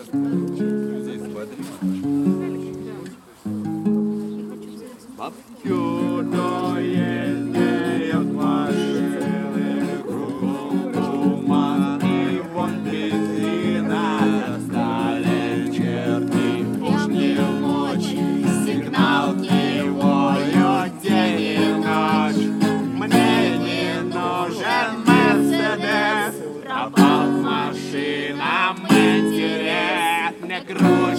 Повсюду ездят машины, кругом туман, и вон бензина достали черти. Уж не в ночь, сигналки воют день и ночь. Мне не нужен Мерседес, пропал машина, интерес, мне грусть.